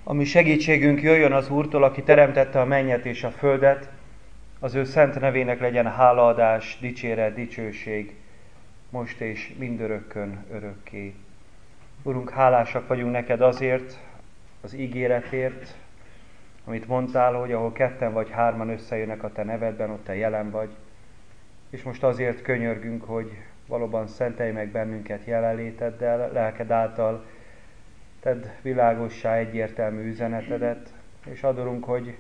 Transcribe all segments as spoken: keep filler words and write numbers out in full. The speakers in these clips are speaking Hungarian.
Ami segítségünk jöjjön az Úrtól, aki teremtette a mennyet és a földet, az ő szent nevének legyen hálaadás, dicséret, dicsőség, most és mindörökkön örökké. Urunk, hálásak vagyunk neked azért, az ígéretért, amit mondtál, hogy ahol ketten vagy hárman összejönnek a te nevedben, ott te jelen vagy. És most azért könyörgünk, hogy valóban szentelj meg bennünket jelenléteddel, lelked által tedd világossá egyértelmű üzenetedet, és adorunk, hogy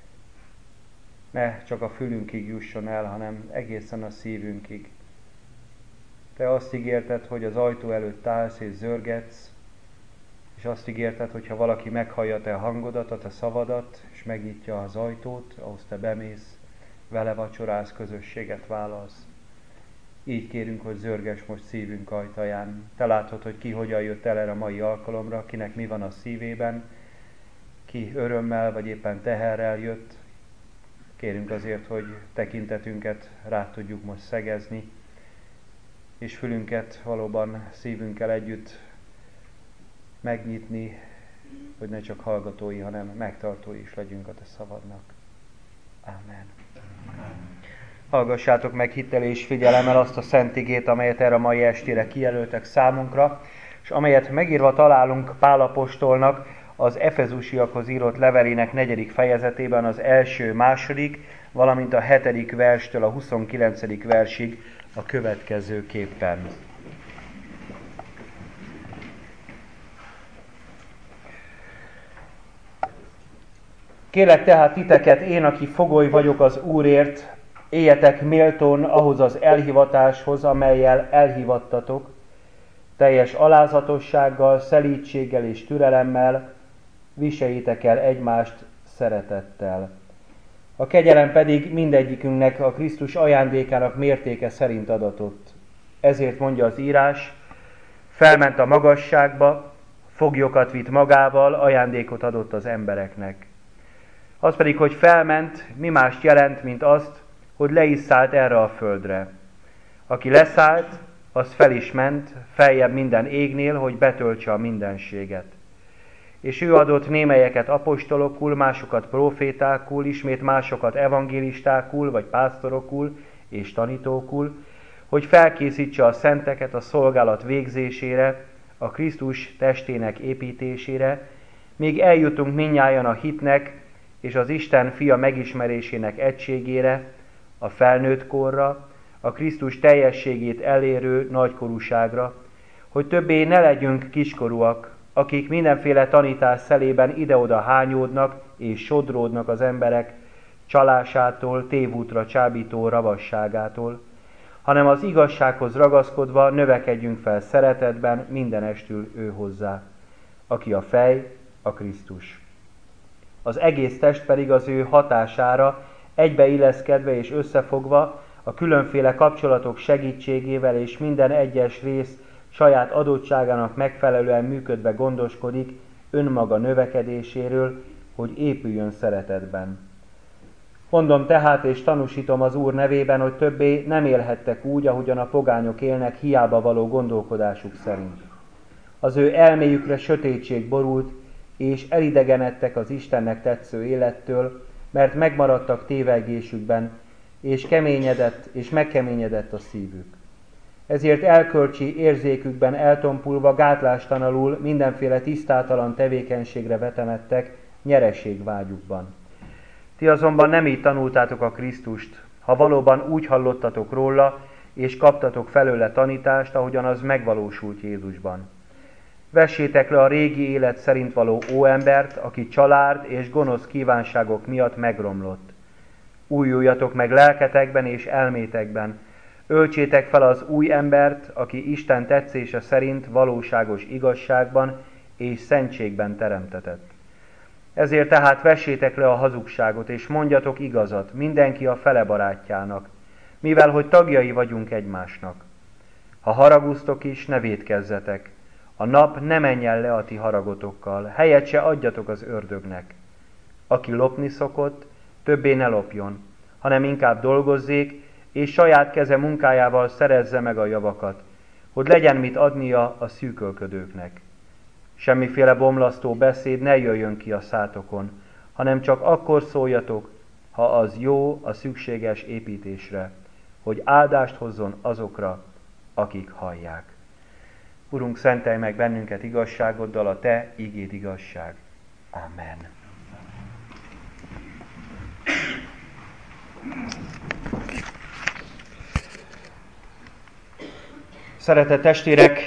ne csak a fülünkig jusson el, hanem egészen a szívünkig. Te azt ígérted, hogy az ajtó előtt állsz és zörgetsz, és azt ígérted, hogy ha valaki meghallja te hangodat, a te szavadat, és megnyitja az ajtót, ahhoz te bemész, vele vacsorálsz, közösséget vállalsz. Így kérünk, hogy zörges most szívünk ajtaján. Te látod, hogy ki hogyan jött el erre a mai alkalomra, kinek mi van a szívében, ki örömmel vagy éppen teherrel jött. Kérünk azért, hogy tekintetünket rá tudjuk most szegezni, és fülünket valóban szívünkkel együtt megnyitni, hogy ne csak hallgatói, hanem megtartói is legyünk a te szavadnak. Amen. Hallgassátok meg hittel és figyelemmel azt a szent igét, amelyet erre a mai estére kijelöltek számunkra, és amelyet megírva találunk Pál apostolnak az Efezusiakhoz írott levelének negyedik fejezetében az első, második, valamint a hetedik verstől a huszonkilencedik versig a következőképpen. Kérlek tehát titeket, én, aki fogoly vagyok az Úrért, éljetek méltón ahhoz az elhivatáshoz, amellyel elhivattatok, teljes alázatossággal, szelídséggel és türelemmel, viseljétek el egymást szeretettel. A kegyelem pedig mindegyikünknek a Krisztus ajándékának mértéke szerint adatott. Ezért mondja az írás, felment a magasságba, foglyokat vitt magával, ajándékot adott az embereknek. Az pedig, hogy felment, mi mást jelent, mint azt, hogy le is szállt erre a földre. Aki leszállt, az fel is ment, feljebb minden égnél, hogy betöltse a mindenséget. És ő adott némelyeket apostolokul, másokat profétákul, ismét másokat evangélistákul, vagy pásztorokul és tanítókul, hogy felkészítse a szenteket a szolgálat végzésére, a Krisztus testének építésére, míg eljutunk mindnyájan a hitnek és az Isten fia megismerésének egységére, a felnőtt korra, a Krisztus teljességét elérő nagykorúságra, hogy többé ne legyünk kiskorúak, akik mindenféle tanítás szelében ide-oda hányódnak és sodródnak az emberek csalásától, tévútra csábító ravasságától, hanem az igazsághoz ragaszkodva növekedjünk fel szeretetben mindenestül ő hozzá, aki a fej, a Krisztus. Az egész test pedig az ő hatására egybeilleszkedve és összefogva a különféle kapcsolatok segítségével és minden egyes rész saját adottságának megfelelően működve gondoskodik önmaga növekedéséről, hogy épüljön szeretetben. Mondom tehát és tanúsítom az Úr nevében, hogy többé nem élhettek úgy, ahogyan a pogányok élnek, hiába való gondolkodásuk szerint. Az ő elméjükre sötétség borult, és elidegenedtek az Istennek tetsző élettől, mert megmaradtak tévegésükben, és keményedett, és megkeményedett a szívük. Ezért elkölcsi érzékükben eltompulva gátlástalanul mindenféle tisztátalan tevékenységre vetemedtek nyereségvágyukban. Ti azonban nem így tanultátok a Krisztust, ha valóban úgy hallottatok róla, és kaptatok felőle tanítást, ahogyan az megvalósult Jézusban. Vessétek le a régi élet szerint való óembert, aki család és gonosz kívánságok miatt megromlott. Újuljatok meg lelketekben és elmétekben, öltsétek fel az új embert, aki Isten tetszése szerint valóságos igazságban és szentségben teremtetett. Ezért tehát vessétek le a hazugságot, és mondjatok igazat, mindenki a fele barátjának, mivel hogy tagjai vagyunk egymásnak. Ha haraguztok is, ne vétkezzetek. A nap ne menjen le a ti haragotokkal, helyet se adjatok az ördögnek. Aki lopni szokott, többé ne lopjon, hanem inkább dolgozzék, és saját keze munkájával szerezze meg a javakat, hogy legyen mit adnia a szűkölködőknek. Semmiféle bomlasztó beszéd ne jöjjön ki a szátokon, hanem csak akkor szóljatok, ha az jó a szükséges építésre, hogy áldást hozzon azokra, akik hallják. Urunk, szentelj meg bennünket igazságoddal, a Te igéd igazság. Amen. Szeretett testvérek,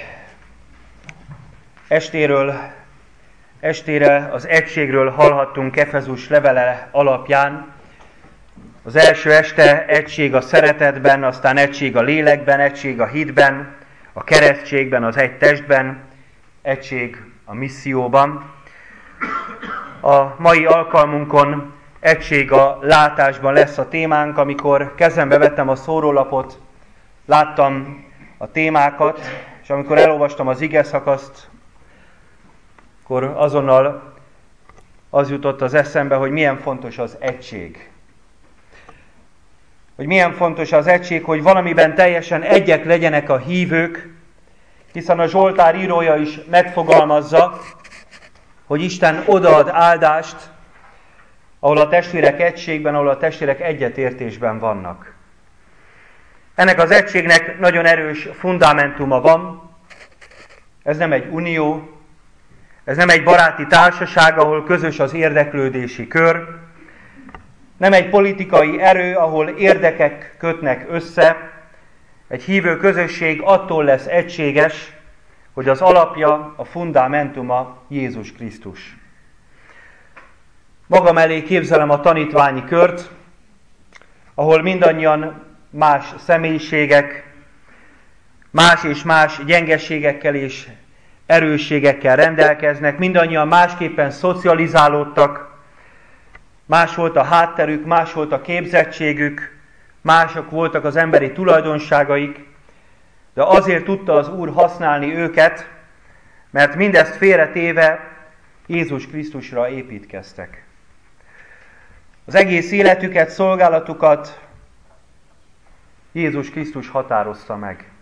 estéről, estére az egységről hallhattunk Efezus levele alapján. Az első este egység a szeretetben, aztán egység a lélekben, egység a hitben, a keresztségben, az egy testben, egység a misszióban. A mai alkalmunkon egység a látásban lesz a témánk. Amikor kezembe vettem a szórólapot, láttam a témákat, és amikor elolvastam az igeszakaszt, akkor azonnal az jutott az eszembe, hogy milyen fontos az egység. Hogy milyen fontos az egység, hogy valamiben teljesen egyek legyenek a hívők, hiszen a Zsoltár írója is megfogalmazza, hogy Isten odaad áldást, ahol a testvérek egységben, ahol a testvérek egyetértésben vannak. Ennek az egységnek nagyon erős fundamentuma van. Ez nem egy unió, ez nem egy baráti társaság, ahol közös az érdeklődési kör, nem egy politikai erő, ahol érdekek kötnek össze. Egy hívő közösség attól lesz egységes, hogy az alapja, a fundamentuma Jézus Krisztus. Magam elé képzelem a tanítványi kört, ahol mindannyian más személyiségek, más és más gyengeségekkel és erősségekkel rendelkeznek, mindannyian másképpen szocializálódtak, más volt a hátterük, más volt a képzettségük, mások voltak az emberi tulajdonságaik, de azért tudta az Úr használni őket, mert mindezt félretéve Jézus Krisztusra építkeztek. Az egész életüket, szolgálatukat Jézus Krisztus határozta meg.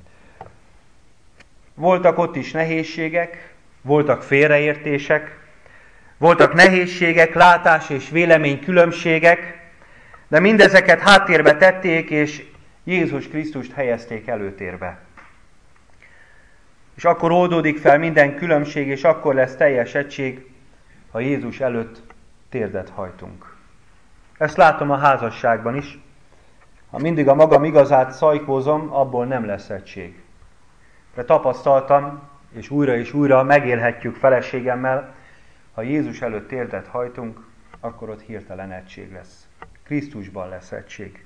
Voltak ott is nehézségek, voltak félreértések, voltak nehézségek, látás és vélemény különbségek, de mindezeket háttérbe tették, és Jézus Krisztust helyezték előtérbe. És akkor oldódik fel minden különbség, és akkor lesz teljes egység, ha Jézus előtt térdet hajtunk. Ezt látom a házasságban is. Ha mindig a magam igazát szajkózom, abból nem lesz egység. De tapasztaltam, és újra és újra megélhetjük feleségemmel, ha Jézus előtt térdet hajtunk, akkor ott hirtelen egység lesz. Krisztusban lesz egység.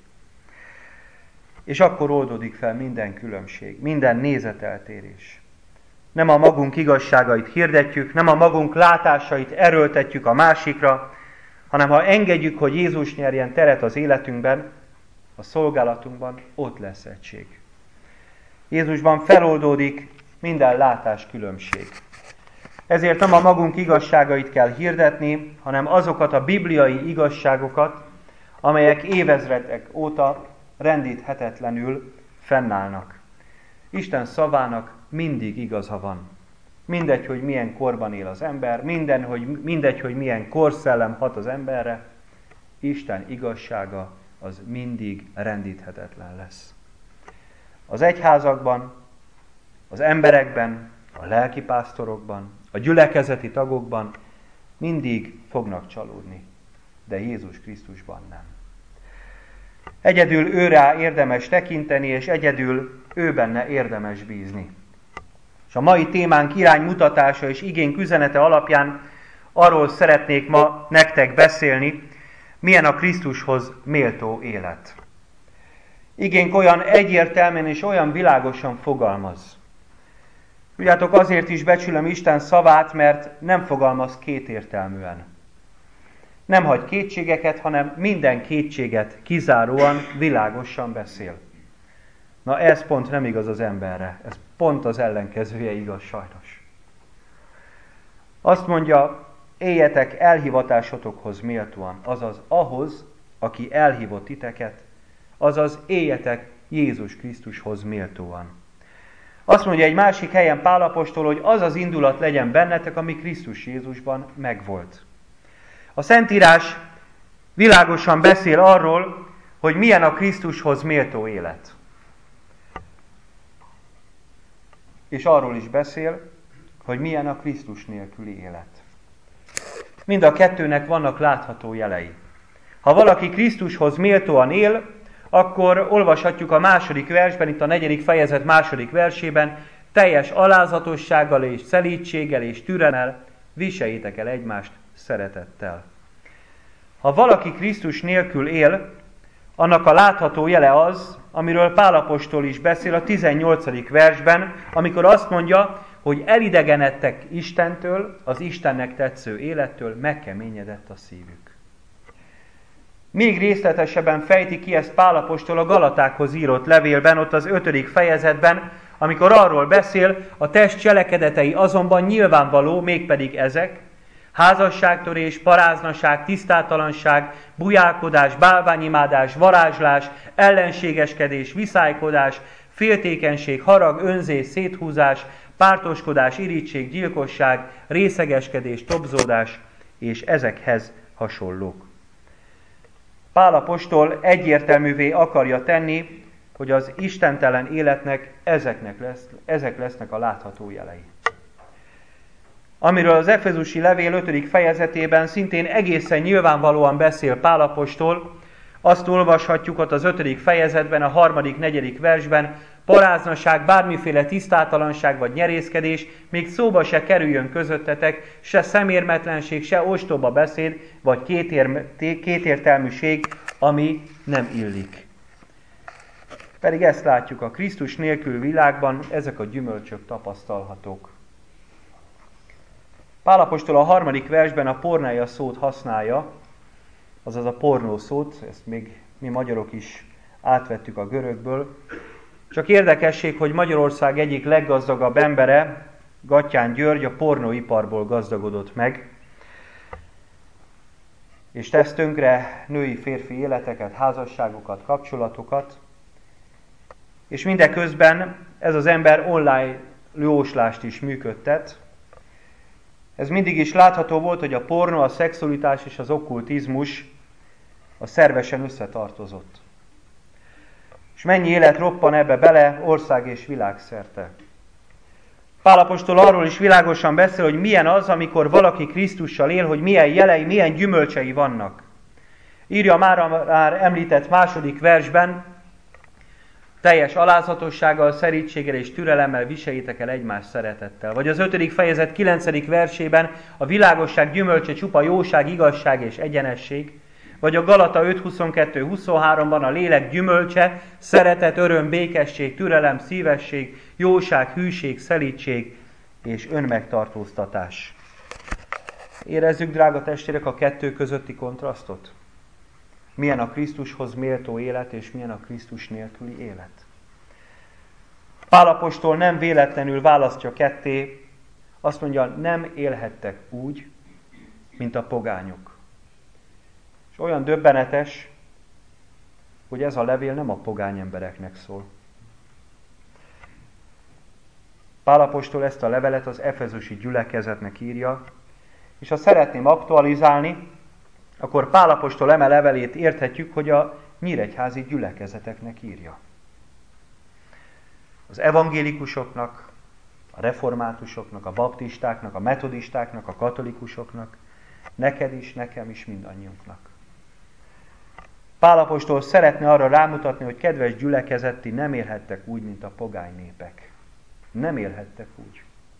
És akkor oldódik fel minden különbség, minden nézeteltérés. Nem a magunk igazságait hirdetjük, nem a magunk látásait erőltetjük a másikra, hanem ha engedjük, hogy Jézus nyerjen teret az életünkben, a szolgálatunkban, ott lesz egység. Jézusban feloldódik minden látás különbség. Ezért nem a magunk igazságait kell hirdetni, hanem azokat a bibliai igazságokat, amelyek évezredek óta rendíthetetlenül fennállnak. Isten szavának mindig igaza van. Mindegy, hogy milyen korban él az ember, minden, hogy, mindegy, hogy milyen korszellem hat az emberre, Isten igazsága az mindig rendíthetetlen lesz. Az egyházakban, az emberekben, a lelkipásztorokban, a gyülekezeti tagokban mindig fognak csalódni, de Jézus Krisztusban nem. Egyedül őrá érdemes tekinteni, és egyedül ő benne érdemes bízni. És a mai témánk iránymutatása és igénk üzenete alapján arról szeretnék ma nektek beszélni, milyen a Krisztushoz méltó élet. Igénk olyan egyértelműen és olyan világosan fogalmaz. Tudjátok, azért is becsülöm Isten szavát, mert nem fogalmaz kétértelműen. Nem hagy kétségeket, hanem minden kétséget kizáróan világosan beszél. Na ez pont nem igaz az emberre, ez pont az ellenkezője igaz sajnos. Azt mondja, éljetek elhivatásotokhoz méltóan, azaz ahhoz, aki elhívott titeket, azaz éljetek Jézus Krisztushoz méltóan. Azt mondja egy másik helyen Pál apostol, hogy az az indulat legyen bennetek, ami Krisztus Jézusban megvolt. A Szentírás világosan beszél arról, hogy milyen a Krisztushoz méltó élet. És arról is beszél, hogy milyen a Krisztus nélküli élet. Mind a kettőnek vannak látható jelei. Ha valaki Krisztushoz méltóan él, akkor olvashatjuk a második versben, itt a negyedik fejezet második versében, teljes alázatossággal és szelídséggel és türelemmel viseljétek el egymást szeretettel. Ha valaki Krisztus nélkül él, annak a látható jele az, amiről Pál apostol is beszél a tizennyolcadik versben, amikor azt mondja, hogy elidegenedtek Istentől, az Istennek tetsző élettől, megkeményedett a szívük. Még részletesebben fejti ki ezt Pál apostol a Galatákhoz írott levélben, ott az ötödik fejezetben, amikor arról beszél, a test cselekedetei azonban nyilvánvaló, mégpedig ezek: házasságtörés, paráznaság, tisztátalanság, bujálkodás, bálványimádás, varázslás, ellenségeskedés, viszálykodás, féltékenység, harag, önzés, széthúzás, pártoskodás, irigység, gyilkosság, részegeskedés, tobzódás és ezekhez hasonlók. Pál apostol egyértelművé akarja tenni, hogy az istentelen életnek ezeknek lesz, ezek lesznek a látható jelei. Amiről az Efezusi levél ötödik fejezetében szintén egészen nyilvánvalóan beszél Pál apostol, azt olvashatjuk ott az ötödik fejezetben, a harmadik, negyedik versben: paráznaság, bármiféle tisztátalanság vagy nyerészkedés még szóba se kerüljön közöttetek, se szemérmetlenség, se ostoba beszéd, vagy kétér, kétértelműség, ami nem illik. Pedig ezt látjuk, a Krisztus nélkül világban ezek a gyümölcsök tapasztalhatók. Pál apostol a harmadik versben a porneia szót használja, azaz a pornó szót, ezt még mi magyarok is átvettük a görögből. Csak érdekesség, hogy Magyarország egyik leggazdagabb embere, Gattyán György, a pornóiparból gazdagodott meg, és tesz tönkre női-férfi életeket, házasságokat, kapcsolatokat, és mindeközben ez az ember online jóslást is működtet. Ez mindig is látható volt, hogy a pornó, a szexualitás és az okkultizmus a szervesen összetartozott. És mennyi élet roppan ebbe bele ország és világszerte. Pál apostol arról is világosan beszél, hogy milyen az, amikor valaki Krisztussal él, hogy milyen jelei, milyen gyümölcsei vannak. Írja már a már említett második versben: teljes alázatossággal, szerítséggel és türelemmel viseljétek el egymás szeretettel. Vagy az ötödik fejezet kilencedik versében: a világosság gyümölcse csupa jóság, igazság és egyenesség. Vagy a Galata öt huszonkettő huszonháromban a lélek gyümölcse, szeretet, öröm, békesség, türelem, szívesség, jóság, hűség, szelídség és önmegtartóztatás. Érezzük, drága testvérek, a kettő közötti kontrasztot? Milyen a Krisztushoz méltó élet, és milyen a Krisztus nélküli élet? Pál apostol nem véletlenül választja ketté, azt mondja, nem élhettek úgy, mint a pogányok. És olyan döbbenetes, hogy ez a levél nem a pogány embereknek szól. Pál apostol ezt a levelet az efezusi gyülekezetnek írja, és ha szeretném aktualizálni, akkor Pál apostol eme levelét érthetjük, hogy a nyíregyházi gyülekezeteknek írja. Az evangélikusoknak, a reformátusoknak, a baptistáknak, a metodistáknak, a katolikusoknak, neked is, nekem is, mindannyiunknak. Pál apostol szeretne arra rámutatni, hogy kedves gyülekezet, ti nem élhettek úgy, mint a pogány népek. Nem élhettek úgy.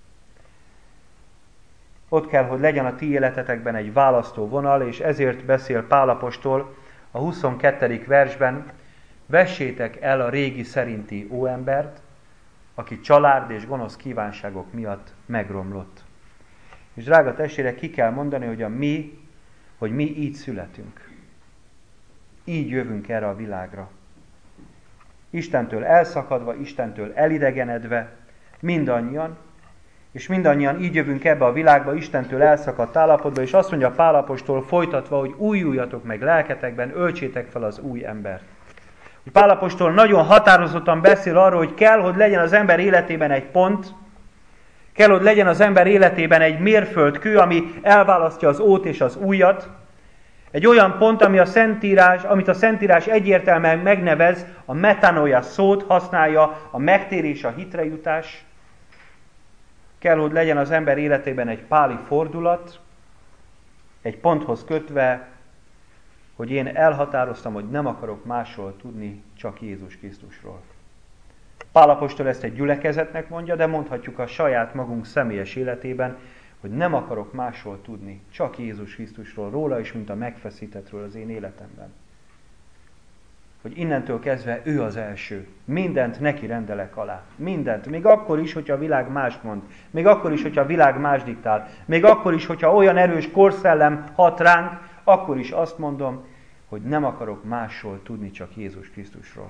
Ott kell, hogy legyen a ti életetekben egy választó vonal, és ezért beszél Pál apostol a huszonkettedik versben: vessétek el a régi szerinti óembert, aki család és gonosz kívánságok miatt megromlott. És drága testvérek, ki kell mondani, hogy a mi, hogy mi így születünk. Így jövünk erre a világra. Istentől elszakadva, Istentől elidegenedve, mindannyian, és mindannyian így jövünk ebbe a világba, Istentől elszakadt állapotba, és azt mondja Pál apostol folytatva, hogy újuljatok meg lelketekben, öltsétek fel az új embert. Pál apostol nagyon határozottan beszél arról, hogy kell, hogy legyen az ember életében egy pont, kell, hogy legyen az ember életében egy mérföldkő, ami elválasztja az ót és az újat. Egy olyan pont, ami a Szentírás, amit a Szentírás egyértelműen megnevez, a metanoia szót használja, a megtérés, a hitre jutás. Kell, hogy legyen az ember életében egy páli fordulat, egy ponthoz kötve, hogy én elhatároztam, hogy nem akarok másról tudni, csak Jézus Krisztusról. Pál apostol ezt egy gyülekezetnek mondja, de mondhatjuk a saját magunk személyes életében, hogy nem akarok másról tudni, csak Jézus Krisztusról, róla is, mint a megfeszítettről az én életemben. Hogy innentől kezdve ő az első. Mindent neki rendelek alá. Mindent. Még akkor is, hogyha a világ mást mond. Még akkor is, hogyha a világ más diktál. Még akkor is, hogyha olyan erős korszellem hat ránk, akkor is azt mondom, hogy nem akarok másról tudni, csak Jézus Krisztusról.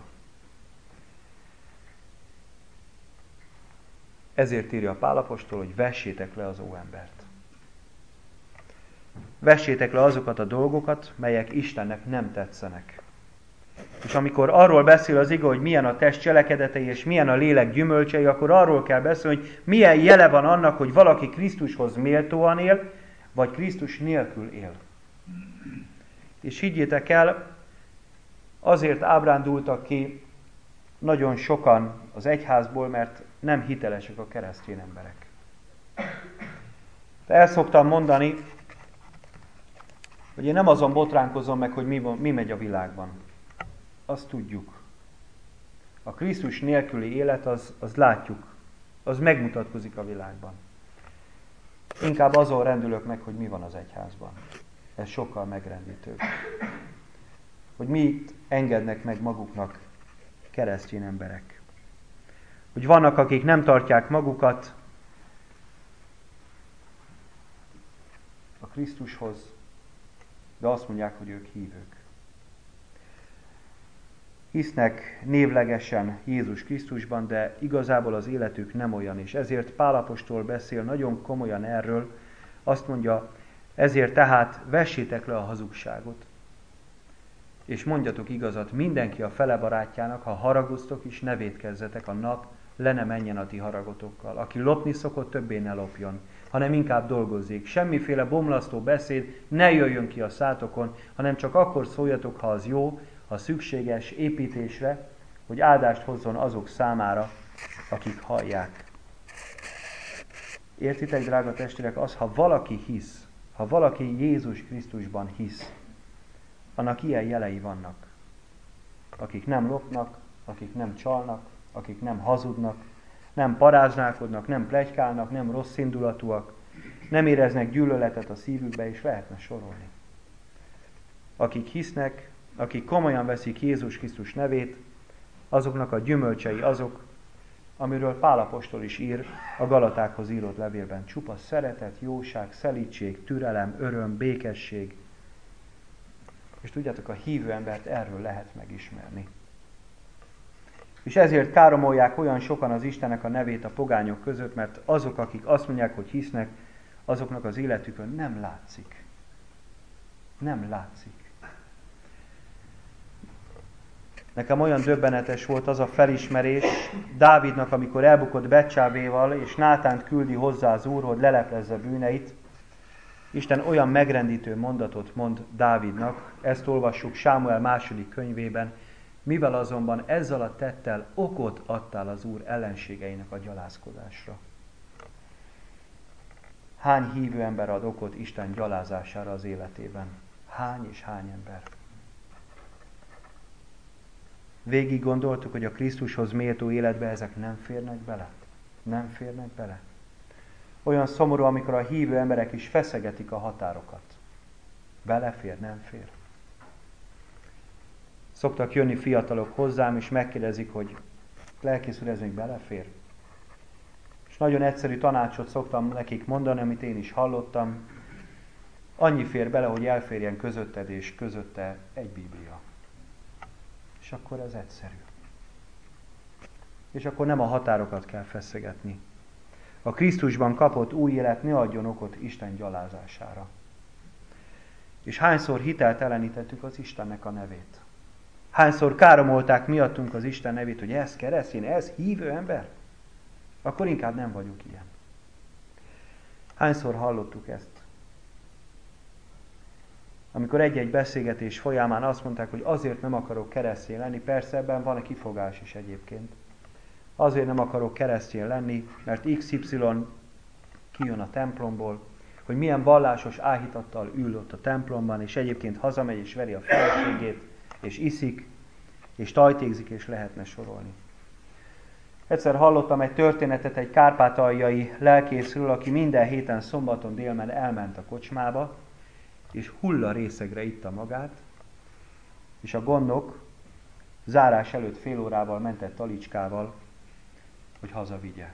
Ezért írja a Pál apostol, hogy vessétek le az óembert. Vessétek le azokat a dolgokat, melyek Istennek nem tetszenek. És amikor arról beszél az ige, hogy milyen a test cselekedetei és milyen a lélek gyümölcsei, akkor arról kell beszélni, hogy milyen jele van annak, hogy valaki Krisztushoz méltóan él, vagy Krisztus nélkül él. És higgyétek el, azért ábrándultak ki nagyon sokan az egyházból, mert nem hitelesek a keresztény emberek. De el szoktam mondani, hogy én nem azon botránkozom meg, hogy mi, mi megy a világban. Azt tudjuk. A Krisztus nélküli élet, az, az látjuk, az megmutatkozik a világban. Inkább azon rendülök meg, hogy mi van az egyházban. Ez sokkal megrendítőbb. Hogy mit engednek meg maguknak keresztény emberek. Hogy vannak, akik nem tartják magukat a Krisztushoz, de azt mondják, hogy ők hívők. Hisznek névlegesen Jézus Krisztusban, de igazából az életük nem olyan, és ezért Pál apostol beszél nagyon komolyan erről. Azt mondja, ezért tehát vessétek le a hazugságot, és mondjatok igazat mindenki a fele barátjának, ha haragoztok is, ne vétkezzetek, a nap le ne menjen a ti haragotokkal. Aki lopni szokott, többé ne lopjon, hanem inkább dolgozzék. Semmiféle bomlasztó beszéd ne jöjjön ki a szátokon, hanem csak akkor szóljatok, ha az jó, ha szükséges építésre, hogy áldást hozzon azok számára, akik hallják. Értitek, drága testvérek, az, ha valaki hisz, ha valaki Jézus Krisztusban hisz, annak ilyen jelei vannak. Akik nem lopnak, akik nem csalnak, akik nem hazudnak, nem paráználkodnak, nem pletykálnak, nem rossz indulatúak, nem éreznek gyűlöletet a szívükbe, és lehetne sorolni. Akik hisznek, akik komolyan veszik Jézus Krisztus nevét, azoknak a gyümölcsei azok, amiről Pál apostol is ír a Galatákhoz írott levélben. Csupa szeretet, jóság, szelídség, türelem, öröm, békesség. És tudjátok, a hívő embert erről lehet megismerni. És ezért káromolják olyan sokan az Istennek a nevét a pogányok között, mert azok, akik azt mondják, hogy hisznek, azoknak az életükön nem látszik. Nem látszik. Nekem olyan döbbenetes volt az a felismerés Dávidnak, amikor elbukott Betsávéval, és Nátánt küldi hozzá az Úr, hogy leleplezze bűneit. Isten olyan megrendítő mondatot mond Dávidnak, ezt olvassuk Sámuel második könyvében, mivel azonban ezzel a tettel okot adtál az Úr ellenségeinek a gyalázkodásra. Hány hívő ember ad okot Isten gyalázására az életében? Hány és hány ember? Végig gondoltuk, hogy a Krisztushoz méltó életbe ezek nem férnek bele? Nem férnek bele? Olyan szomorú, amikor a hívő emberek is feszegetik a határokat. Belefér, nem fér. Szoktak jönni fiatalok hozzám, és megkérdezik, hogy lelkész úr, ez még belefér? És nagyon egyszerű tanácsot szoktam nekik mondani, amit én is hallottam. Annyi fér bele, hogy elférjen közötted és közötte egy Biblia. És akkor ez egyszerű. És akkor nem a határokat kell feszegetni. A Krisztusban kapott új élet ne adjon okot Isten gyalázására. És hányszor hiteltelenítettük az Istennek a nevét? Hányszor káromolták miattunk az Isten nevét, hogy ez keresztény, ez hívő ember? Akkor inkább nem vagyok ilyen. Hányszor hallottuk ezt? Amikor egy-egy beszélgetés folyamán azt mondták, hogy azért nem akarok keresztény lenni, persze ebben van egy kifogás is egyébként. Azért nem akarok keresztény lenni, mert iksz ipszilon kijön a templomból, hogy milyen vallásos áhítattal ül ott a templomban, és egyébként hazamegy és veri a feleségét, és iszik, és tajtékzik, és lehetne sorolni. Egyszer hallottam egy történetet egy kárpátaljai lelkészről, aki minden héten szombaton délben elment a kocsmába, és hulla részegre itta magát, és a gondnok zárás előtt fél órával mentett talicskával, hogy hazavigye.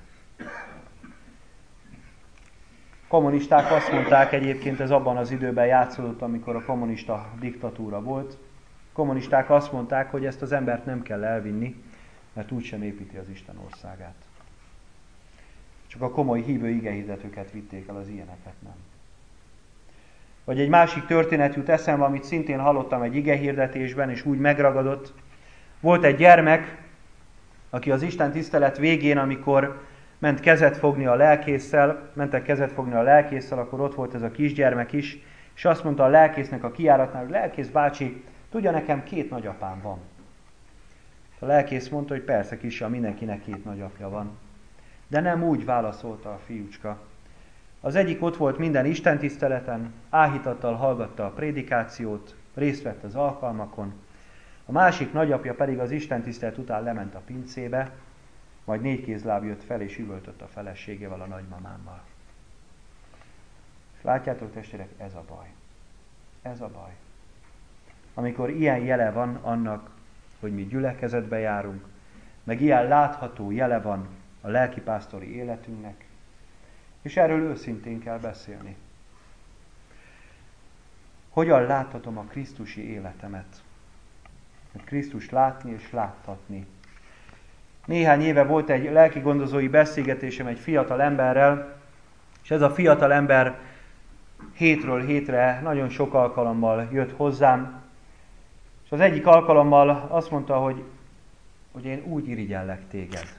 Kommunisták azt mondták, egyébként ez abban az időben játszódott, amikor a kommunista diktatúra volt, kommunisták azt mondták, hogy ezt az embert nem kell elvinni, mert úgysem építi az Isten országát. Csak a komoly hívő igehirdetőket vitték el, az ilyeneket nem. Vagy egy másik történet jut eszembe, amit szintén hallottam egy igehirdetésben, és úgy megragadott. Volt egy gyermek, aki az Isten tisztelet végén, amikor ment kezet fogni a lelkésszel, mentek kezet fogni a lelkésszel, akkor ott volt ez a kisgyermek is, és azt mondta a lelkésznek a kijáratnál, hogy lelkész bácsi, tudja, nekem két nagyapám van. A lelkész mondta, hogy persze kisfiam, mindenkinek két nagyapja van. De nem úgy válaszolta a fiúcska. Az egyik ott volt minden istentiszteleten, áhítattal hallgatta a prédikációt, részt vett az alkalmakon, a másik nagyapja pedig az istentisztelet után lement a pincébe, majd négy kézláb jött fel és üvöltött a feleségével, a nagymamámmal. És látjátok, testvérek, ez a baj. Ez a baj. Amikor ilyen jele van annak, hogy mi gyülekezetbe járunk, meg ilyen látható jele van a lelkipásztori életünknek, és erről őszintén kell beszélni. Hogyan láthatom a krisztusi életemet? Krisztust látni és láttatni. Néhány éve volt egy lelkigondozói beszélgetésem egy fiatal emberrel, és ez a fiatal ember hétről hétre nagyon sok alkalommal jött hozzám, és az egyik alkalommal azt mondta, hogy, hogy én úgy irigyellek téged.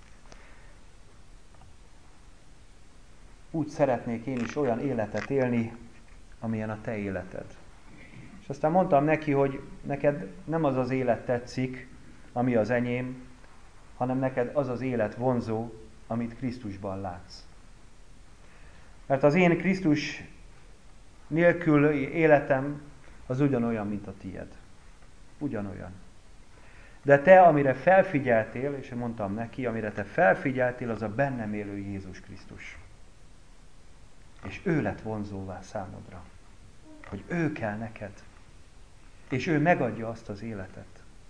Úgy szeretnék én is olyan életet élni, amilyen a te életed. És aztán mondtam neki, hogy neked nem az az élet tetszik, ami az enyém, hanem neked az az élet vonzó, amit Krisztusban látsz. Mert az én Krisztus nélkül életem az ugyanolyan, mint a tied. Ugyanolyan. De te, amire felfigyeltél, és mondtam neki, amire te felfigyeltél, az a bennem élő Jézus Krisztus. És ő lett vonzóvá számodra. Hogy ő kell neked. És ő megadja azt az életet.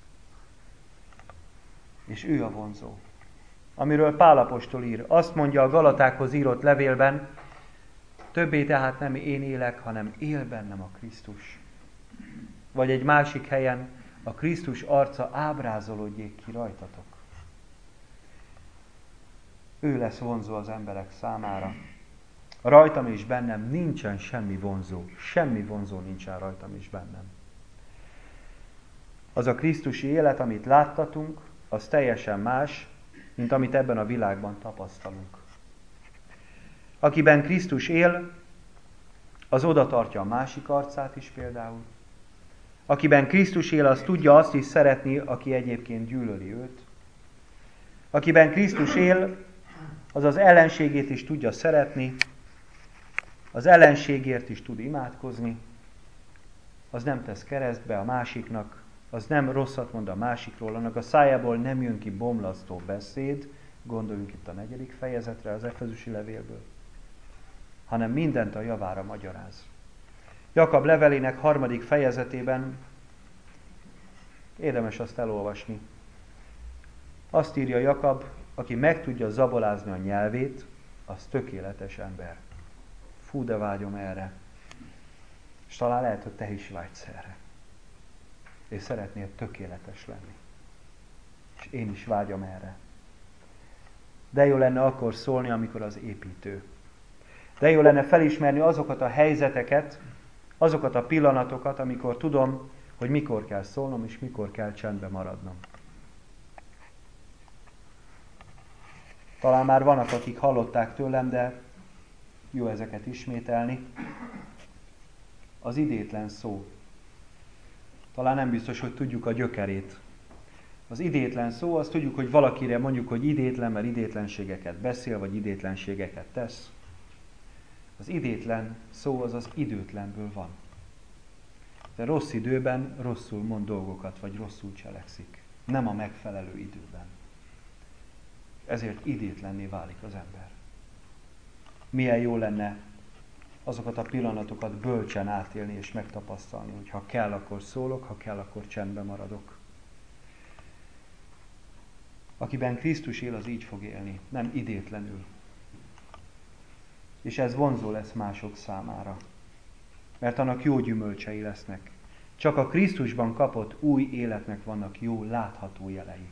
És ő a vonzó. Amiről Pál apostol ír. Azt mondja a Galatákhoz írott levélben, többé tehát nem én élek, hanem él bennem a Krisztus. Vagy egy másik helyen, a Krisztus arca ábrázolódjék ki rajtatok. Ő lesz vonzó az emberek számára. Rajtam és bennem nincsen semmi vonzó. Semmi vonzó nincsen rajtam és bennem. Az a krisztusi élet, amit láttatunk, az teljesen más, mint amit ebben a világban tapasztalunk. Akiben Krisztus él, az oda tartja a másik arcát is például. Akiben Krisztus él, az tudja azt is szeretni, aki egyébként gyűlöli őt. Akiben Krisztus él, az az ellenségét is tudja szeretni, az ellenségért is tud imádkozni, az nem tesz keresztbe a másiknak, az nem rosszat mond a másikról, annak a szájából nem jön ki bomlasztó beszéd, gondoljunk itt a negyedik fejezetre az Efezusi levélből, hanem mindent a javára magyaráz. Jakab levelének harmadik fejezetében érdemes azt elolvasni. Azt írja Jakab, aki meg tudja zabolázni a nyelvét, az tökéletes ember. Fú, de vágyom erre. És talán lehet, hogy te is vágysz erre. És szeretnél tökéletes lenni. És én is vágyom erre. De jó lenne akkor szólni, amikor az építő. De jó lenne felismerni azokat a helyzeteket, azokat a pillanatokat, amikor tudom, hogy mikor kell szólnom, és mikor kell csendbe maradnom. Talán már vannak, akik hallották tőlem, de jó ezeket ismételni. Az idétlen szó. Talán nem biztos, hogy tudjuk a gyökerét. Az idétlen szó, azt tudjuk, hogy valakire mondjuk, hogy idétlen, mert idétlenségeket beszél, vagy idétlenségeket tesz. Az idétlen szó az az időtlenből van. De rossz időben rosszul mond dolgokat, vagy rosszul cselekszik. Nem a megfelelő időben. Ezért idétlenné válik az ember. Milyen jó lenne azokat a pillanatokat bölcsen átélni és megtapasztalni, hogy ha kell, akkor szólok, ha kell, akkor csendben maradok. Akiben Krisztus él, az így fog élni, nem idétlenül. És ez vonzó lesz mások számára, mert annak jó gyümölcsei lesznek. Csak a Krisztusban kapott új életnek vannak jó, látható jelei.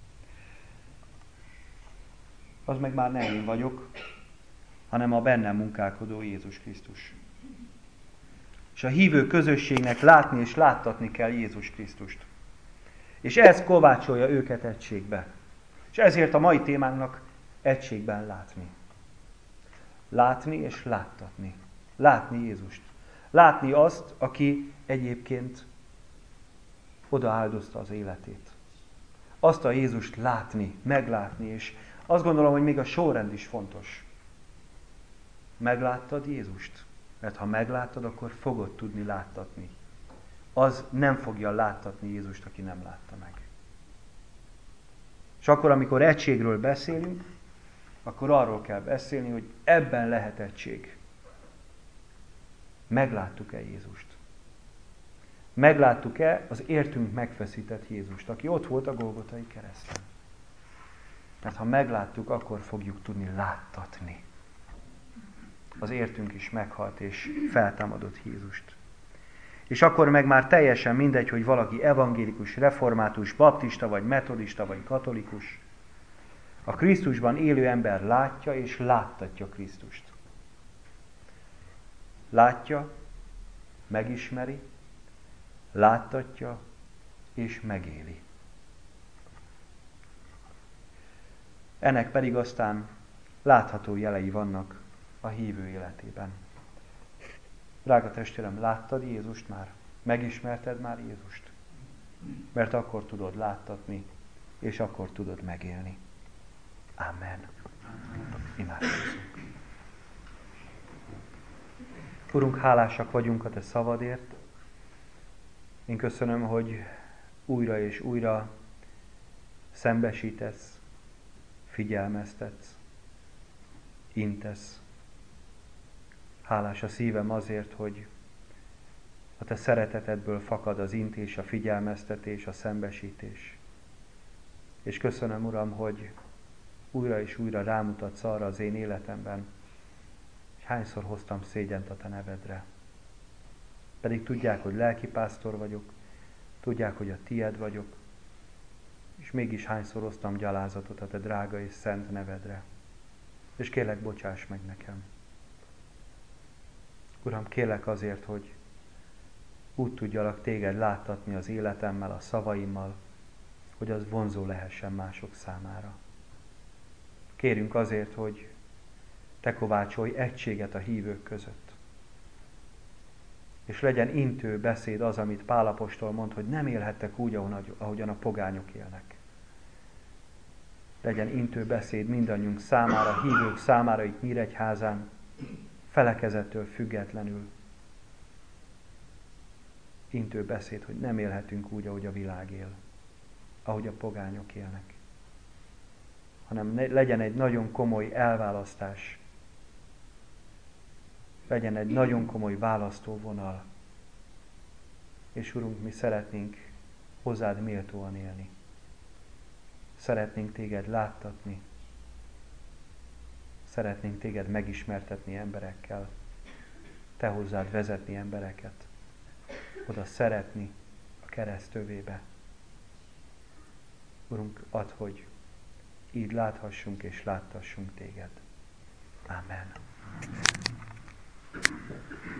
Az meg már nem én vagyok, hanem a bennem munkálkodó Jézus Krisztus. És a hívő közösségnek látni és láttatni kell Jézus Krisztust. És ez kovácsolja őket egységbe. És ezért a mai témánknak egységben látni. Látni és láttatni. Látni Jézust. Látni azt, aki egyébként odaáldozta az életét. Azt a Jézust látni, meglátni, és azt gondolom, hogy még a sorrend is fontos. Megláttad Jézust? Mert ha megláttad, akkor fogod tudni láttatni. Az nem fogja láttatni Jézust, aki nem látta meg. És akkor, amikor egységről beszélünk, akkor arról kell beszélni, hogy ebben lehet egység. Megláttuk-e Jézust? Megláttuk-e az értünk megfeszített Jézust, aki ott volt a Golgotai kereszten? Mert ha megláttuk, akkor fogjuk tudni láttatni. Az értünk is meghalt és feltámadott Jézust. És akkor meg már teljesen mindegy, hogy valaki evangélikus, református, baptista, vagy metodista, vagy katolikus. A Krisztusban élő ember látja és láttatja Krisztust. Látja, megismeri, láttatja és megéli. Ennek pedig aztán látható jelei vannak a hívő életében. Drága testvérem, láttad Jézust már? Megismerted már Jézust? Mert akkor tudod láttatni, és akkor tudod megélni. Amen. Imádkozzunk. Urunk, hálásak vagyunk a Te szavadért. Én köszönöm, hogy újra és újra szembesítesz, figyelmeztetsz, intesz. Hálás a szívem azért, hogy a Te szeretetedből fakad az intés, a figyelmeztetés, a szembesítés. És köszönöm, Uram, hogy újra és újra rámutatsz arra az én életemben, hogy hányszor hoztam szégyent a Te nevedre. Pedig tudják, hogy lelkipásztor vagyok, tudják, hogy a Tied vagyok, és mégis hányszor hoztam gyalázatot a Te drága és szent nevedre. És kérlek, bocsáss meg nekem. Uram, kérlek azért, hogy úgy tudjalak Téged láttatni az életemmel, a szavaimmal, hogy az vonzó lehessen mások számára. Kérünk azért, hogy Te kovácsolj egységet a hívők között. És legyen intő beszéd az, amit Pál apostol mond, hogy nem élhettek úgy, ahogyan a pogányok élnek. Legyen intő beszéd mindannyiunk számára, hívők számára itt Nyíregyházán, felekezettől függetlenül. Intő beszéd, hogy nem élhetünk úgy, ahogy a világ él, ahogy a pogányok élnek. Hanem legyen egy nagyon komoly elválasztás, legyen egy nagyon komoly választóvonal. És Urunk, mi szeretnénk hozzád méltóan élni. Szeretnénk Téged láttatni. Szeretnénk Téged megismertetni emberekkel. Te hozzád vezetni embereket. Oda szeretni a kereszt övébe. Urunk, add, hogy így láthassunk és láttassunk Téged. Amen.